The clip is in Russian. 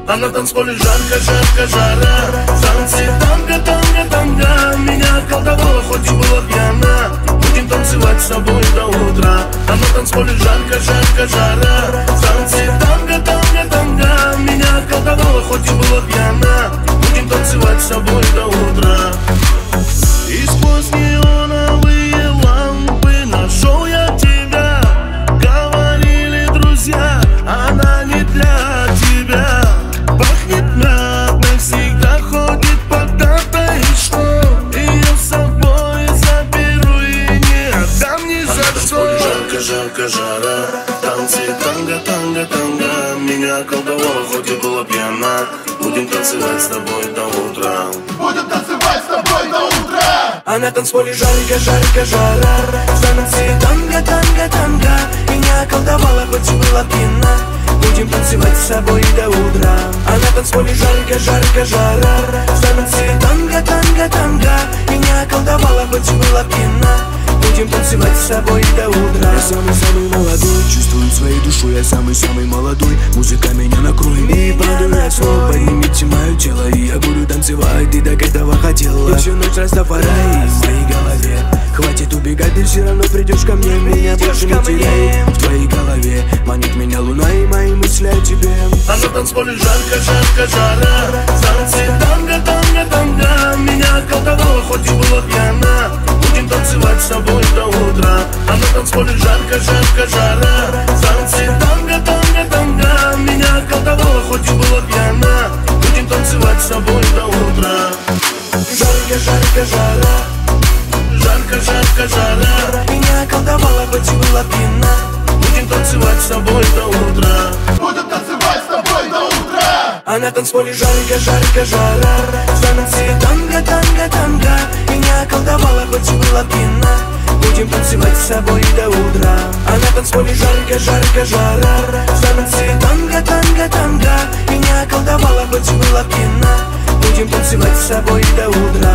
А на танцполе жарко, жарко, жара. Танцы, танго, танго, танго. Меня околдовала, хоть и была пьяна. Будем танцевать с тобой до утра. А на танцполе жарко, жарко, жара. Танцы, танго, танго, танго. Меня околдовала, хоть и была пьяна. Будем танцевать с тобой до утра. И сквозь неоновые лампы нашел я тебя. Говорили друзья, она не для тебя. Пахнет мятной, всегда ходит податой. И что? Ее с собой заберу и не отдам ни за что. Жарко, жарко, жара. Танцы, танго, танго, танго. Меня околдовала, хоть и была пьяна. Будем танцевать с тобой до утра. Будем танцевать с тобой до утра. А на танцполе жарко, жарко, жара. Танцы, танго, танго, танго. Меня околдовала, хоть и была пьяна. Будем танцевать с собой до утра. А на танцполе жарко, жарко, жара. Танцы, танго, танго, танго. Меня околдовала, хоть и была пьяна. Будем танцевать с собой до утра. Я самый-самый молодой, чувствую своей душой. Я самый-самый молодой, музыка меня накроет. И продует снова, поднимите мое тело. И я буду танцевать, ты так этого хотела. И всю ночь Растафари в моей голове. Хватит убегать, ты все равно придешь ко мне. Меня больше не теряй. В твоей голове манит меня луна и мои мысли о тебе. А на танцполе жарко, жарко, жара. Танцы, танго, танго, танго. Меня околдовала, хоть и была пьяна. Будем танцевать с тобой до утра. А на танцполе жарко, жарко, жара. Танцы, танго, танго, танго. Меня околдовала, хоть и была пьяна. Будем танцевать с тобой до утра. Жарко, жарко, жара. Жарко, жарко, жара. Меня околдовала, хоть и была пьяна. Будем танцевать с тобой до утра. Будем танцевать с тобой до утра. А на танцполе жарко, жарко, жара. Танцы, танго, танго, танго. Меня околдовала, хоть и была пьяна. Будем танцевать с собой до утра. А на танцполе жарко, жарко, жара. Танцы, танго, танго, танго. Меня околдовала, хоть и была пьяна. Будем танцевать с собой до утра.